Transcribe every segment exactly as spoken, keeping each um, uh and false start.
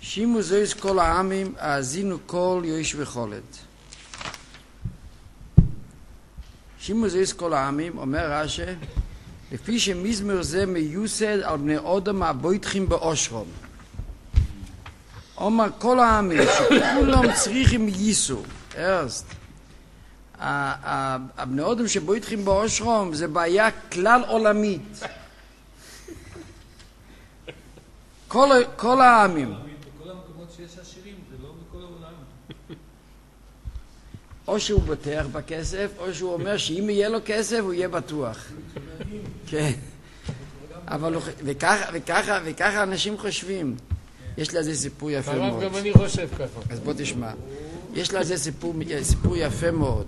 שימו זויס כל העמים, האזינו כל יויש וחולד. שימו זויס כל העמים, אומר רש"י, לפי שמזמר זה מיוסד על בני אדם הבויתחים באושרום. אומר כל העמים, שכולם צריכים ייסו. erst. הבני אדם שבויתחים באושרום זה בעיה כלל עולמית. כל, כל העמים. בכל המקומות שיש עשירים, זה לא בכל העולם. או שהוא בטח בכסף, או שהוא אומר שאם יהיה לו כסף, הוא יהיה בטוח. כן. אבל וככה, וככה, וככה אנשים חושבים. יש לזה סיפור יפה מאוד. גם אני חושב ככה. אז בוא תשמע. יש לזה סיפור, סיפור יפה מאוד.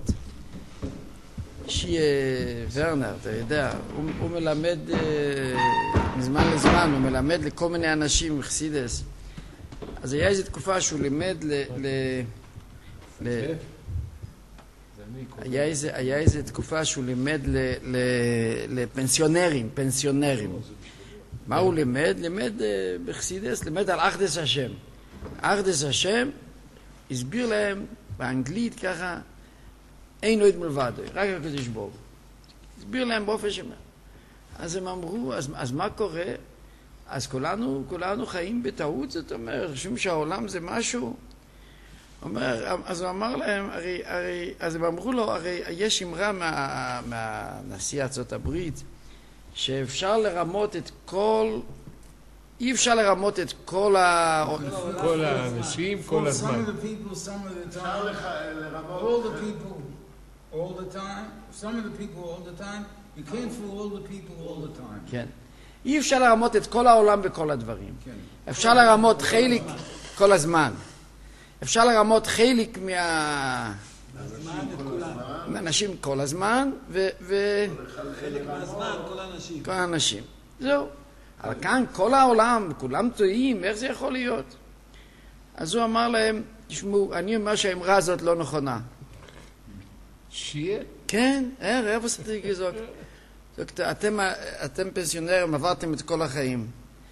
ורנר, אתה יודע, הוא, הוא מלמד מזמן לזמן, הוא מלמד לכל מיני אנשים חסידס. אז היה איזו תקופה שהוא לימד ל... ל, ל היה איזה, היה איזה תקופה שהוא לימד ל, ל, לפנסיונרים, פנסיונרים. מה הוא לימד? לימד בחסידס, לימד על אחדס השם. אחדס השם הסביר להם באנגלית ככה, אין עוד מלבדו, רק הקדוש ברוך הוא. הסביר להם באופן שמה. אז הם אמרו, אז, אז מה קורה? אז כולנו, כולנו חיים בטעות, זאת אומרת, חושבים שהעולם זה משהו. אומר, אז הוא אמר להם, הרי, הרי, אז הם אמרו לו, הרי יש אמרה מה, מהנשיא ארצות הברית, שאפשר לרמות את כל, אי אפשר לרמות את כל ה... כל האנשים, כל הזמן. אפשר לרמות all the people all the time, some of the people all the time, you can't fool all the people all the time. כן. אי אפשר לרמות את כל העולם בכל הדברים. אפשר לרמות חלק כל הזמן. אפשר לרמות חלק מה... מהאנשים כל הזמן, ו... חלק מהזמן, כל האנשים. כל האנשים. זהו. אבל כאן כל העולם, כולם טועים, איך זה יכול להיות? אז הוא אמר להם, תשמעו, אני אומר שהאמרה הזאת לא נכונה. שיהיה? כן, איפה סתיק יזוק? אתם, אתם פנסיונרים, עברתם את כל החיים.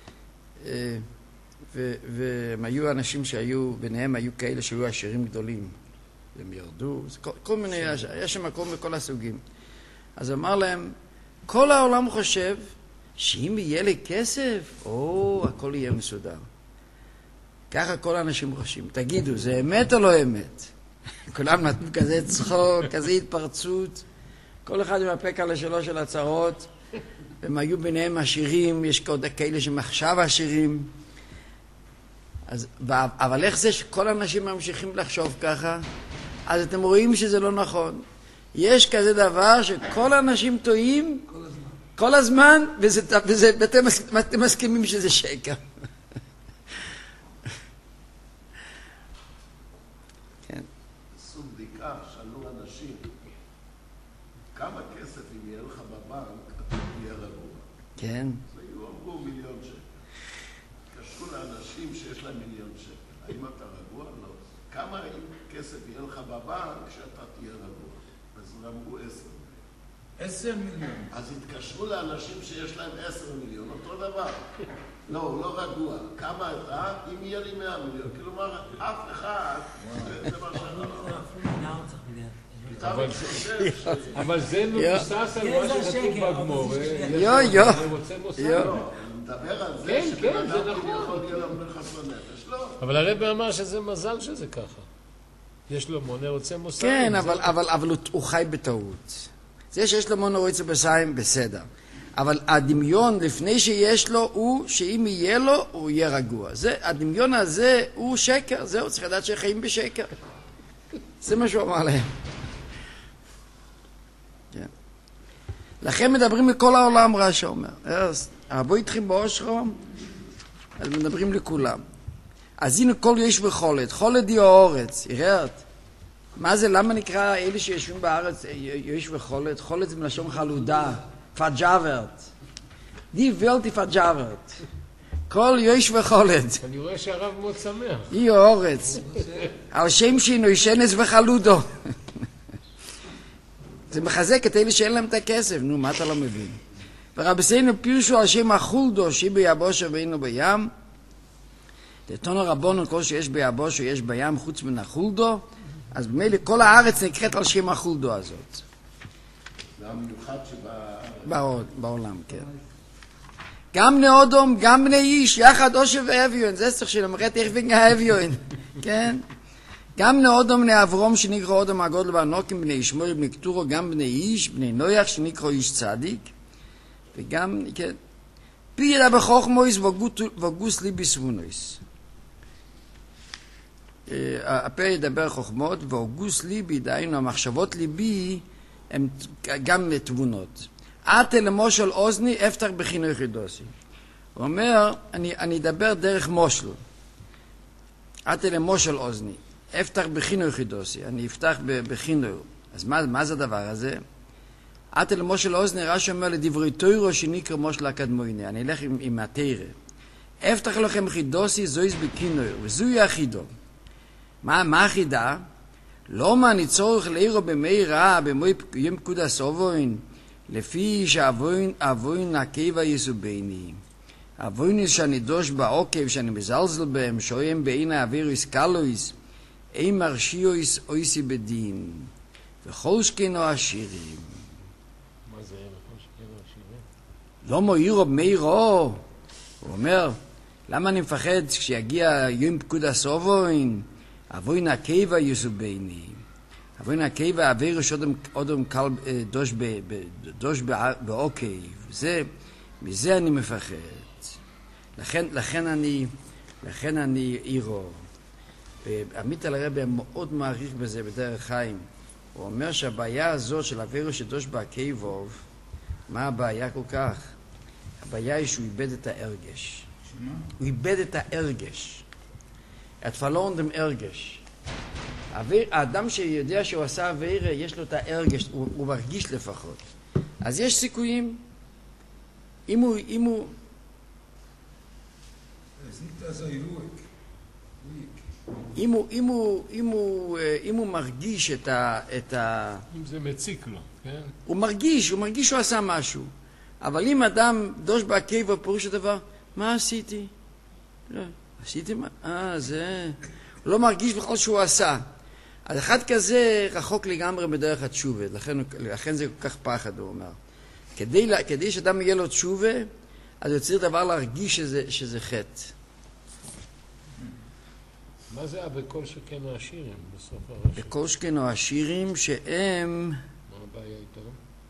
והם היו אנשים שהיו, ביניהם היו כאלה שהיו עשירים גדולים. הם ירדו, כל, כל מיני, יש שם מקום בכל הסוגים. אז אמר להם, כל העולם חושב שאם יהיה לי כסף, או, הכל יהיה מסודר. ככה כל האנשים חושבים. תגידו, זה אמת או לא אמת? כולם נתנו כזה צחוק, כזה התפרצות. כל אחד עם הפקע לשלו של הצהרות. הם היו ביניהם עשירים, יש כאלה שמחשב עשירים. אז, אבל איך זה שכל האנשים ממשיכים לחשוב ככה? אז אתם רואים שזה לא נכון. יש כזה דבר שכל האנשים טועים כל הזמן, כל הזמן וזה, וזה, ואתם, ואתם מסכימים שזה שקר. כן. עשו בדיקה, שאלו אנשים, כמה כסף אם יהיה לך בבנק, אתה תהיה רגוע. כן. אז היו אמרו מיליון שקל. קשרו לאנשים שיש להם מיליון שקל. האם אתה רגוע? לא. כמה כסף יהיה לך בבנק שאתה תהיה רגוע? אז אמרו עשר. עשר מיליון. אז התקשרו לאנשים שיש להם עשר מיליון, אותו דבר. לא, הוא לא רגוע. כמה אתה? אם יהיה לי מאה מיליון. כלומר, אף אחד, זה מה שאתה לא. אבל זה מבוסס על מה שכתוב בגמור. יו, יו. מדבר על זה כן, כן, זה שבן אדם נכון. יכול להיות לו חסר נפש, לא. אבל הרב אמר שזה מזל שזה ככה. יש לו מונה רוצה מוסר. כן, אבל, אבל, אבל הוא, הוא חי בטעות. זה שיש לו מונה רוצה בסיים, בסדר. אבל הדמיון לפני שיש לו הוא שאם יהיה לו, הוא יהיה רגוע. זה, הדמיון הזה הוא שקר, זהו, צריך לדעת שחיים בשקר. זה מה שהוא אמר להם. כן. לכן מדברים לכל העולם, רש"י אומר. הרבו איתכם באושרום, אז מדברים לכולם. אז הנה כל יש וחולד. חולד היא האורץ, יראת. מה זה, למה נקרא אלה שיושבים בארץ יש וחולד? חולד זה מלשון חלודה, פג'אברט. די וילטי פג'אברט. כל יש וחולד. אני רואה שהרב מאוד שמח. היא האורץ. על שם שינו ישנס וחלודו. זה מחזק את אלה שאין להם את הכסף. נו, מה אתה לא מבין? ורבסינו פירשו על שם החולדו, שהיא ביבושה ואינו בים, תתנו רבונו כל שיש ביבוש או יש בים חוץ מן החולדו, אז במילא כל הארץ נקראת על שם החולדו הזאת. זה המיוחד שבארץ. בעוד, בעולם, כן. גם בני אודום, גם בני איש, יחד אושר ואביון, זה צריך שלמרת איך וגן האביון, כן? גם בני אודום, בני אברום, שנקרא אודום הגודל והנוקים, בני ישמור, בני קטורו, גם בני איש, בני נויח, שנקרא איש צדיק, וגם, כן, פי ידע בחוכמויס וגוס ליביס וונויס. הפה ידבר חוכמות, וגוס ליבי, דהיינו, המחשבות ליבי, הן גם תבונות. עתה למושל אוזני, אפתח בחינוך ידוסי. הוא אומר, אני, אני אדבר דרך מושל. עתה למושל אוזני, אפתח בחינוך ידוסי. אני אפתח בחינוך. אז מה, מה זה הדבר הזה? עתה למושל אוזני, רש"י אומר לדברי תוירו שנקרא מושל הקדמויני. אני אלך עם, עם התירה. אפתח לכם חידוסי, זויס בכינור, וזוהי החידו. מה, מה החידה? לא מה אני צורך לעירו במי רע, במי יום פקודה סובוין, לפי שאבוין הקיבה יסוביני. אבוין שאני דוש בעוקב, שאני מזלזל בהם, שוהם בעין האווירוס קלויס, אין מרשיויס אויסי בדין, וכל שכנו עשירים. מה זה וכל שכנו עשירים? לא מועירו במי רע. הוא אומר, למה אני מפחד כשיגיע יום פקודה סובוין, אבוין הקיבה יסוביני. אבוין הקיבה אווירוס אודם קל דוש דוש בעוקב. זה, מזה אני מפחד. לכן, לכן אני, לכן אני עירו. עמית על הרבי מאוד מעריך בזה בדרך חיים. הוא אומר שהבעיה הזאת של אווירוס שדוש בעקבוב, מה הבעיה כל כך? הבעיה היא שהוא איבד את ההרגש. שמה? הוא איבד את ההרגש. את פלורן דם הרגש. האדם שיודע שהוא עשה עבירה, יש לו את ההרגש, הוא, הוא מרגיש לפחות. אז יש סיכויים, אם הוא, אם הוא... אם הוא, אם הוא, אם הוא, אם הוא מרגיש את ה... את ה... אם זה מציק לו, כן? הוא מרגיש, הוא מרגיש שהוא עשה משהו. אבל אם אדם דוש בעקבו, פירוש הדבר, מה עשיתי? לא, עשיתי מה? אה, זה... הוא לא מרגיש בכלל שהוא עשה. אז אחד כזה רחוק לגמרי בדרך התשובה, לכן, לכן זה כל כך פחד, הוא אומר. כדי, כדי שאדם יהיה לו תשובה, אז הוא צריך דבר להרגיש שזה, שזה חטא. מה זה בכל שכנו השירים בסוף הרשת? בכל שכנו השירים שהם... מה הבעיה איתו?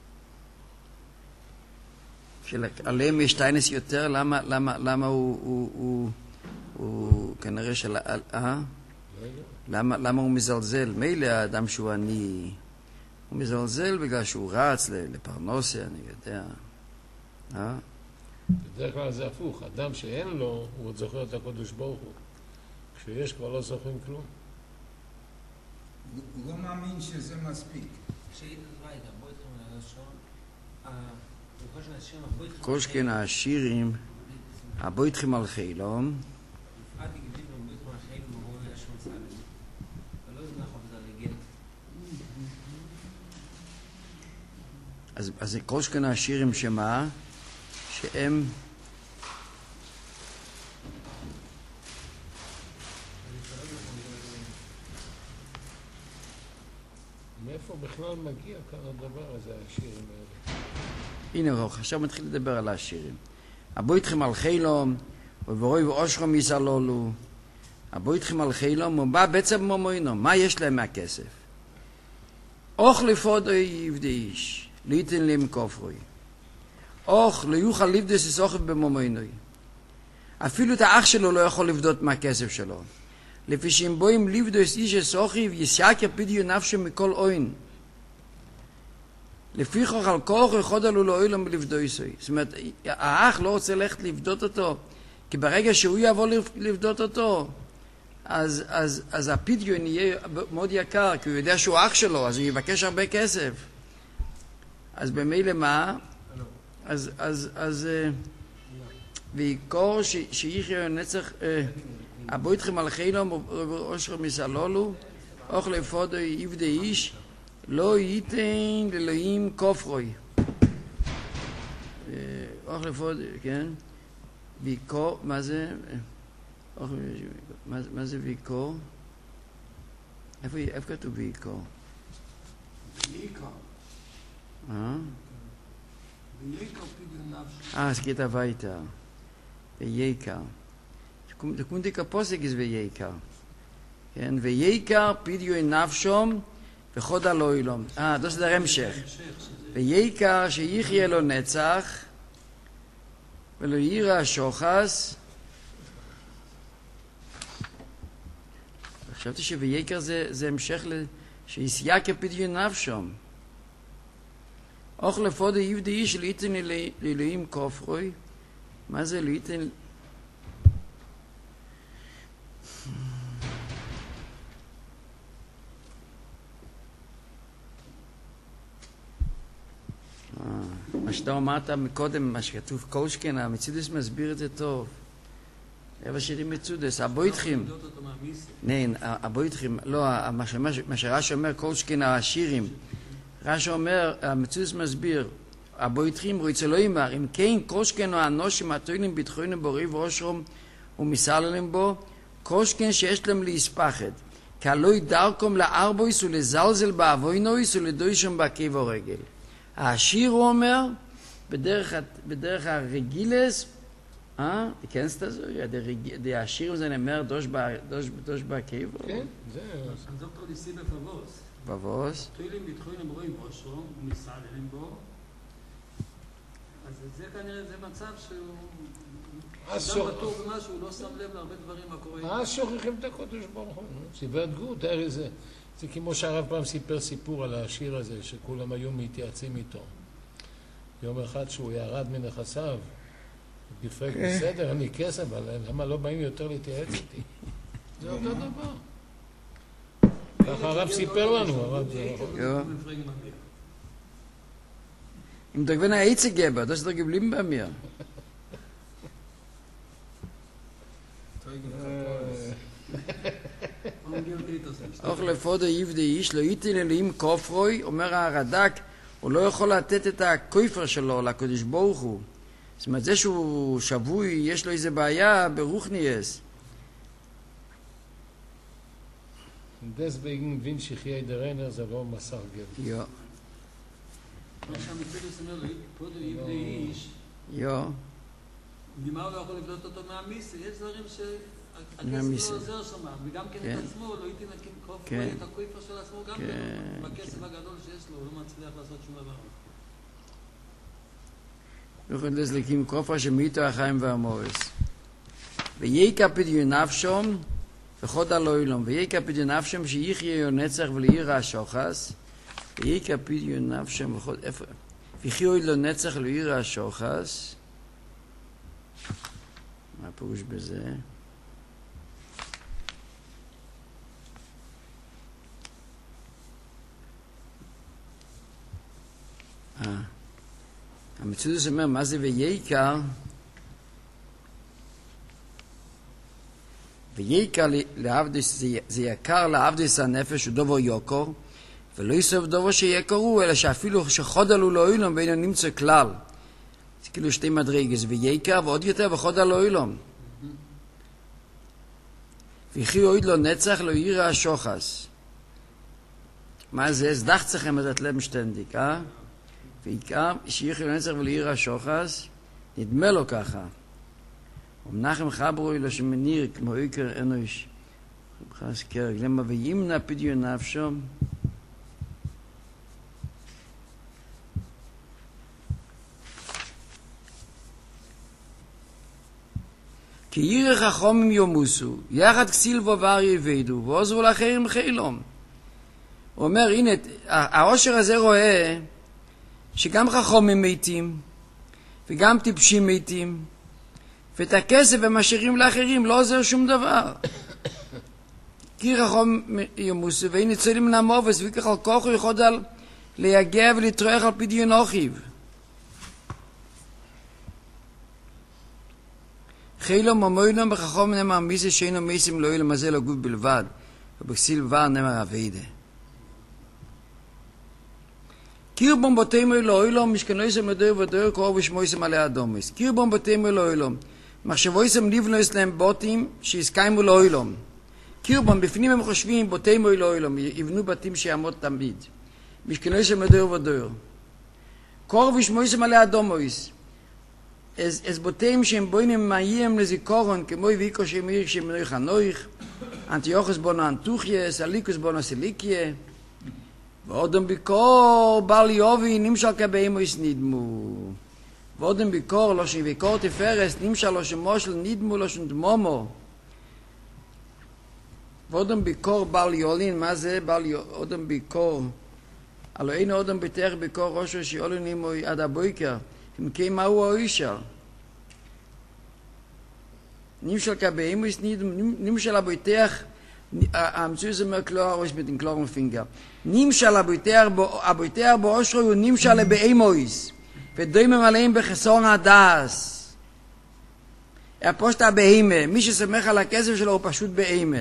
שעליהם יש טיינס יותר, למה, למה, למה הוא, הוא, הוא, הוא כנראה של... אה? למה, למה הוא מזלזל? מילא האדם שהוא עני, הוא מזלזל בגלל שהוא רץ לפרנסה, אני יודע. אה? בדרך כלל זה הפוך, אדם שאין לו, הוא עוד זוכר את הקודש ברוך הוא. כשיש כבר לא זוכרים כלום. הוא לא מאמין שזה מספיק. כל שכן השירים, הבוא איתכם על חילום, אז, אז כל שכן השירים שמה, שהם מאיפה בכלל מגיע כאן הדבר הזה, השירים האלה? הנה רוח, עכשיו מתחיל לדבר על השירים. הבוא איתכם על חילום, וברוי ואושרום יסלולו. הבוא איתכם על חילום, הוא בא בעצם מומוינו, מה יש להם מהכסף? אוך לפודו יבדי איש, לא ייתן להם כופרוי. אוך לא יוכל לבדוס לסוחף במומוינוי. אפילו את האח שלו לא יכול לבדות מהכסף שלו. לפי שאם בואים לבדוס איש לסוחף, יסייקר פדיו נפשו מכל אוין. לפי כך על כוח יכול עלו לו אוילם לבדויסוי. זאת אומרת, האח לא רוצה ללכת לבדות אותו, כי ברגע שהוא יבוא לבדות אותו, אז, אז, אז הפדיון יהיה מאוד יקר, כי הוא יודע שהוא אח שלו, אז הוא יבקש הרבה כסף. אז במילא מה? אז, אז, אז, ויקור שיחיה נצח, הבוא איתכם על חילום, אושר מסלולו, אוכל לפודו יבדי איש, לא ייתן לאלוהים כופרוי. אוכל לפודו, כן? ויקור, מה זה? מה זה ויקור? איפה כתוב ויקור? ויקר. אה? ויקר פדיון נפשו. אה, es geht da weiter. ויקר. Da kommt die Kaposik ist ויקר. כן, ויקר פדיון נפשום וחוד הלוילום. אה, das ist der המשך. ויקר שיחיה לו נצח ולא יירא שוחס. חשבתי שויקר זה, זה המשך שיסייק פדיון נפשום. אוך לפוד היבדי איש ליתן לאלוהים כופרוי. מה זה ליתן? מה שאתה אמרת מקודם, מה שכתוב קושקן, המצודס מסביר את זה טוב. איפה שירים מצודס, הבויתחים. נין, הבויתחים, לא, מה שרש"י אומר, קושקן השירים. רש"י אומר, המצודס מסביר, הבויתחים רוצה לא יאמר, אם כן קושקן או האנושים הטוענים ביטחונם בורי ואושרם ומסללים בו, קושקן שיש להם להספחד. כי הלא ידרקום לארבויס ולזלזל באבוינויס ולדוישם בעקב הרגל. השיר הוא אומר, בדרך, בדרך הרגילס, אה? כנסת הזו? השיר זה נאמר דוש בעקב? כן, זה... אז דוקטור ניסי בפבוס. בבוס? טוילים ביטחויים רואים ראשו, ומסעללים בו. אז זה כנראה, זה מצב שהוא... אדם בטור במשהו, הוא לא שם לב להרבה דברים מה קורה. אז שוכחים את הקודש ברוך הוא. סיבת גות, הרי זה... זה כמו שהרב פעם סיפר סיפור על השיר הזה, שכולם היו מתייעצים איתו. יום אחד שהוא ירד מנכסיו, דפק בסדר, אני כסף, אבל למה לא באים יותר להתייעץ איתי? זה אותו דבר. ככה הרב סיפר לנו, הרב זה נכון. אם דגוון העצה גבר, das ist doch geblieben bei mir. אוך לפוד היבדי איש לא ייתן אלוהים כופרוי, אומר הרד"ק, הוא לא יכול לתת את הכופר שלו לקדוש ברוך הוא. זאת אומרת, זה שהוא שבוי, יש לו איזה בעיה ברוחניאס. deswegen wünsche ich jeder einer, זה לא מסר גבר. יא. מה שהמצודס אומר, לפוד היבדי איש, יא. ממה הוא לא יכול לבלוט אותו מהמיסה? יש דברים ש... הכסף לא עוזר שם, וגם כן את עצמו, לא הייתי נקים כופר, את הכופר של עצמו גם כן, בכסף הגדול שיש לו, הוא לא מצליח לעשות שום דבר. וכן לזליקים כופר שמיתו החיים והמורס. ויקה פדיון נפשום וחוד הלוילום, ויקה פדיון נפשום שיחיה נצח ולעיר השוחס, ויקה פדיון נפשום וחוד... ויחיה לו נצח ולעיר השוחס. מה פירוש בזה? המצודס אומר, מה זה ויקר? ויקר לעבדס, זה יקר לעבדס הנפש, הוא דובר יוקר, ולא יסוף דובר שיקרו, אלא שאפילו שחוד עלו לא אילום, ואינו נמצא כלל. זה כאילו שתי מדרגס, ויקר ועוד יותר וחוד עלו אילום. וכי אוהד לו נצח, לא ירא השוחס. מה זה? אז דח צריכם את התלם שטנדיק, אה? ועיקר, שיחי לנצח ולעיר השוחס, נדמה לו ככה. ומנחם חברוי לו שמניר, כמו עיקר אנוש, חס קרק, למה וימנע פדיון נפשום? כי ירח החומים יומוסו, יחד כסיל ובר יבדו, ועוזרו לאחרים חילום. הוא אומר, הנה, העושר הזה רואה, שגם חכמים מתים, וגם טיפשים מתים, ואת הכסף הם משאירים לאחרים, לא עוזר שום דבר. כי חכם ימוסו, והנה צולים למובס, וככל כוחו יכול להגיע ולהתרוח על פדיון אוכיו. חילום ומוילום בחכם נאמר מיסה שאינו מיסים לא אילום הזה לגוף בלבד, ובכסיל ור נאמר אבידה. קירבום בתימו אלוהילום, משכנו יסם לדויר ודויר קרוב ושמו יסם עלי אדומס. קירבום בתימו אלוהילום, מחשבויסם נבנו אצלם בוטים שהסכימו לאוילום. קירבם, בפנים הם חושבים, בוטים אוי לאוילום, יבנו בתים שיעמוד תמיד. משכנויסם לדור ודור. קור ושמויסם עלי אדומויס. אז, אז בוטים שהם בוינים מאים לזיכורון, כמו ויקו שמיר שמנוי חנויך, אנטיוכוס בונו אנטוכיה, סליקוס בונו סליקיה, ועודם ביקור בל יובי נמשל כבאימויס נדמו. ועודם ביקור, לא שביקור תפרס, נמשל לא שמושל נדמו, לא שדמומו. ועודם ביקור בל יולין, מה זה בל יולין? עודם ביקור. הלא אין עודם ביתך ביקור ראשו שיולין נימוי עד הבויקר. אם מהו האישר? נמשל כבאימויס נדמו, נמשל הביתך, המציאות זה מרקלור הראש בדין קלורם פינגר. נמשל הביתך באושרו הוא נמשל לבאימויס. ודוימם עליהם בחסון הדס. הפושט הבאימה. מי שסמך על הכסף שלו הוא פשוט באימה.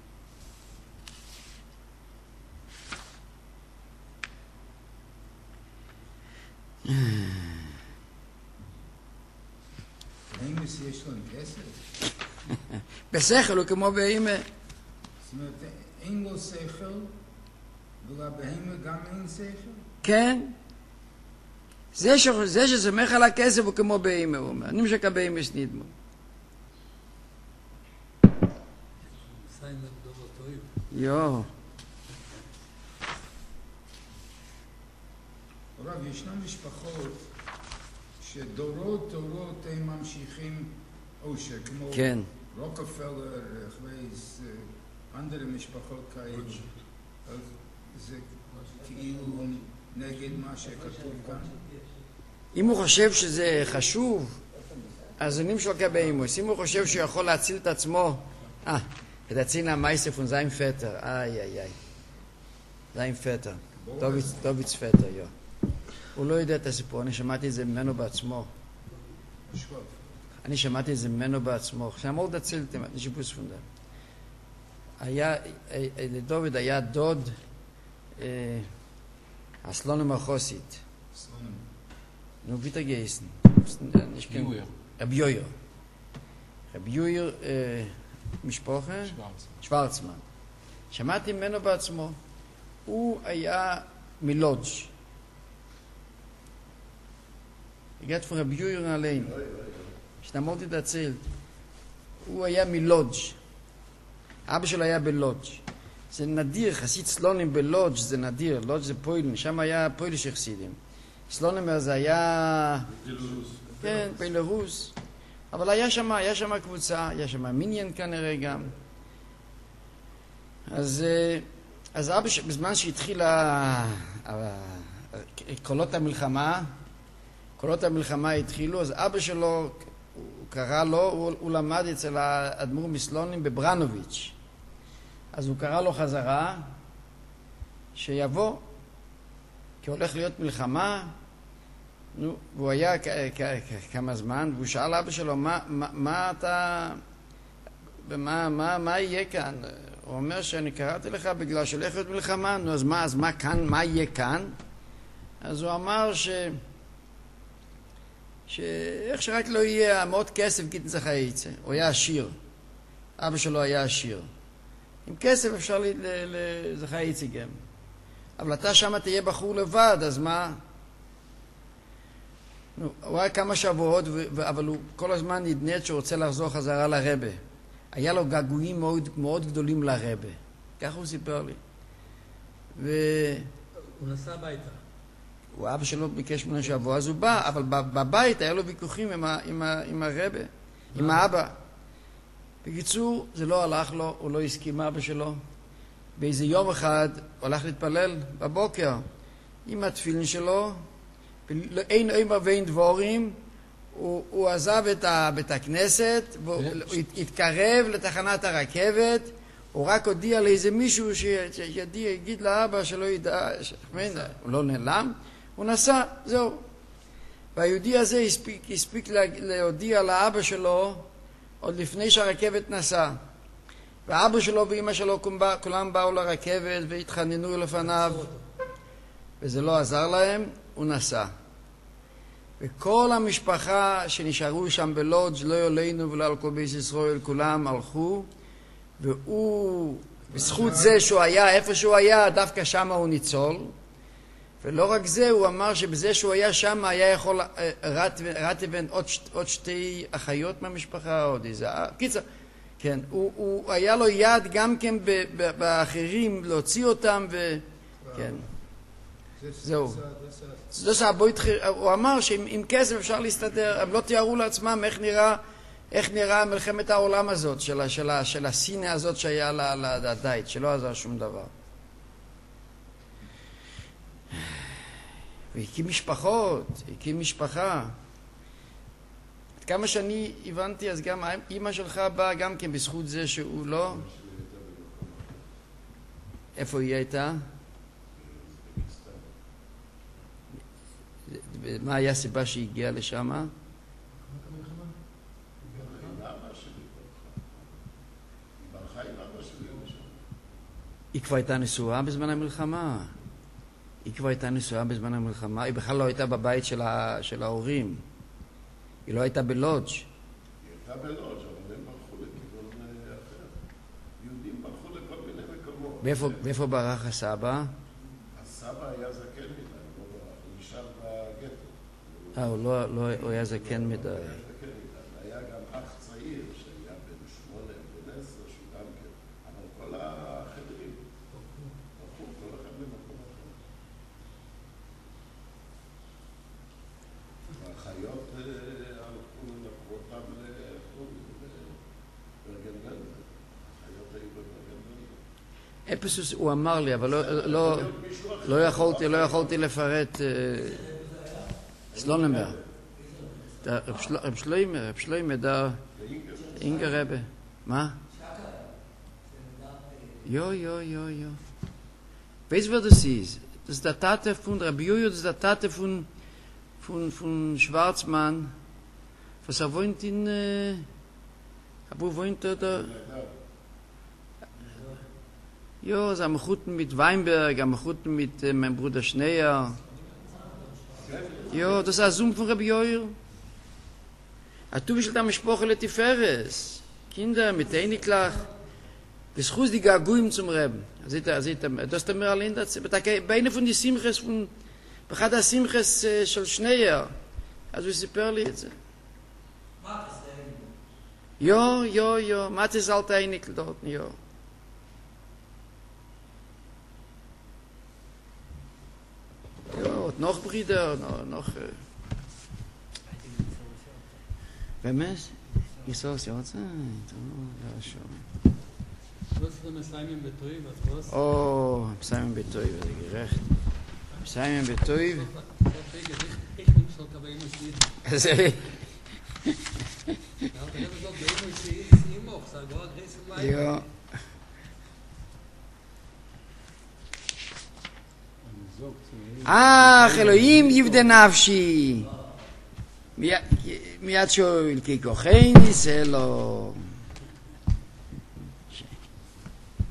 באימה שיש לו כסף? בשכל הוא כמו באימה. זאת אומרת, אין לו שכל, ולבהימה גם אין שכל? כן. זה, ש... זה שסמך על הכסף הוא כמו באימה, הוא אומר. נמשק הבאימה סנידמו. יו. הרב, ישנם משפחות שדורות דורות הם ממשיכים עושר, כמו כן. רוקפלר, חווייס, אנדרי משפחות כאלה. זה כאילו נגד מה שכתוב כאן. אם הוא חושב שזה חשוב, אז הוא נמשל כבאימוס. אם הוא חושב שהוא יכול להציל את עצמו, אה, ותציל המייסף וזיין פטר, איי איי איי. זיין פטר. דוביץ פטר, יו. הוא לא יודע את הסיפור, אני שמעתי את זה ממנו בעצמו. אני שמעתי את זה ממנו בעצמו. שאמור להציל את השיפוס פונדר. היה, לדוד היה דוד, הסלונם החוסית. סלונם. נו, ביטה גייסן. ביויר. רב יויר. רב יויר, משפחה? שוורצמן. שמעתי ממנו בעצמו. הוא היה מלודג'. הגעת פה רב יויר עלינו. שתמורתי להציל. הוא היה מלודג'. אבא שלו היה בלודג'. זה נדיר, חסיד סלונים בלודג' זה נדיר. לודג' זה פוילן, שם היה פויליש חסידים. סלונים זה היה... כן, פילרוס. אבל היה שם, היה שם קבוצה, היה שם מיניאן כנראה גם. אז, אז אבא, בזמן שהתחילה קולות המלחמה, קולות המלחמה התחילו, אז אבא שלו, הוא קרא לו, הוא, הוא למד אצל האדמו"ר מסלונים בברנוביץ'. אז הוא קרא לו חזרה, שיבוא, כי הולך להיות מלחמה, נו, והוא היה כ- כ- כ- כמה זמן, והוא שאל אבא שלו, מה, מה, מה אתה, מה, מה, מה יהיה כאן? הוא אומר שאני קראתי לך בגלל שהולך להיות מלחמה, נו, אז מה, אז מה כאן, מה יהיה כאן? אז הוא אמר ש... שאיך שרק לא יהיה מאוד כסף גיטן זכאיצה. הוא היה עשיר. אבא שלו היה עשיר. עם כסף אפשר לזכאיצה גם. אבל אתה שם תהיה בחור לבד, אז מה? נו, הוא היה כמה שבועות, אבל הוא כל הזמן נדנד שהוא רוצה לחזור חזרה לרבה. היה לו געגועים מאוד, מאוד גדולים לרבה. ככה הוא סיפר לי. ו... הוא נסע הביתה. הוא אבא שלו ביקש ממנו שבוע, אז הוא בא, אבל בבית היה לו ויכוחים עם, ה, עם, ה, עם הרבה, עם האבא. בקיצור, זה לא הלך לו, הוא לא הסכים אבא שלו. באיזה יום אחד הוא הלך להתפלל בבוקר עם התפילין שלו, אין אימר ואין דבורים, הוא, הוא עזב את בית הכנסת, והוא התקרב לתחנת הרכבת, הוא רק הודיע לאיזה מישהו שידיע, יגיד לאבא שלא ידע, הוא לא נעלם, הוא נסע, זהו. והיהודי הזה הספיק, הספיק להודיע לאבא שלו עוד לפני שהרכבת נסע. ואבא שלו ואמא שלו כולם באו לרכבת והתחננו לפניו, וזה לא עזר להם, הוא נסע. וכל המשפחה שנשארו שם בלודג', לא עלינו ולא על כל בית ישראל, כולם הלכו, והוא, בזכות זה שהוא היה איפה שהוא היה, דווקא שם הוא ניצול. ולא רק זה, הוא אמר שבזה שהוא היה שם, היה יכול רטבן עוד, עוד שתי אחיות מהמשפחה, עוד איזה... קיצר, כן, הוא, הוא היה לו יד גם כן ב, ב, באחרים, להוציא אותם ו... כן. זהו. הוא אמר שעם כסף אפשר להסתדר, הם לא תיארו לעצמם איך נראה, איך נראה מלחמת העולם הזאת, של, של, של הסיניה הזאת שהיה לדייט, שלא עזר שום דבר. והקים משפחות, הקים משפחה. עד כמה שאני הבנתי, אז גם אמא שלך באה גם כן בזכות זה שהוא לא... איפה היא הייתה? מה היה הסיבה שהיא הגיעה לשם? היא כבר הייתה נשואה בזמן המלחמה. היא כבר הייתה נשואה בזמן המלחמה. היא בכלל לא הייתה בבית של, ה... של ההורים. היא לא הייתה בלודג'. היא הייתה בלודג', אבל הם ברחו לכיוון אחר. יהודים ברחו לכל מיני מקומות. ואיפה, ואיפה ברח הסבא? הסבא היה זקן מדי, לא ברח. הוא נשאר בגטו. אה, הוא לא, לא, הוא היה זקן מדי. הוא היה זקן מדי. היה גם אח צעיר שהיה בן שמונה, בן עשר, שהוא גם כן. אבל כל החברים ברחו, כל אחד במקום אחר. והחיות הלכו ולקחו אותם לברגן-בלזן. החיות היו בברגן-בלזן. אפסוס הוא אמר לי, אבל לא, לא, לא, יכולתי, לא יכולתי לפרט. סלוננברג. רב שלוימר, רב שלוימר, da Inge Rebbe. מה? Jo, jo, jo, jo. Weißt du, was das ist? Das ist der Tate von Rabbi Jojo, das ist der Tate von von von Schwarzmann. Was er wohnt in äh, wo wohnt er da? Jo, so am Guten mit Weinberg, am Guten mit äh, meinem Bruder Schneier. Jo, das ist ein Zoom von Rabbi Jojo. Du bist da Mischpoche Letiferes. Kinder mit Einiklach. בזכות די געגועים zum Reben. אז אתה, אז אתה, das אתה mir allein das, aber bei einer von die Simches von באחד הsimches של שנייה. אז הוא סיפר לי את זה. Jo, jo, jo, Mathe ist halt einig dort, jo. Jo, noch Brüder, noch noch Wem's? Ich sag's ja, ja, schon. Was ist denn mit Simon Betrieb? Was was? Oh, Simon Betrieb, das ist gerecht. Simon Betrieb. Ich nehme es aber immer sehen. Also, Ja, aber wenn man so immer sehen, ist immer auch, sag mal, Gräse mal. ja. אך, אלוהים יבדה נפשי. מיד שואל, כי כוחני סלו.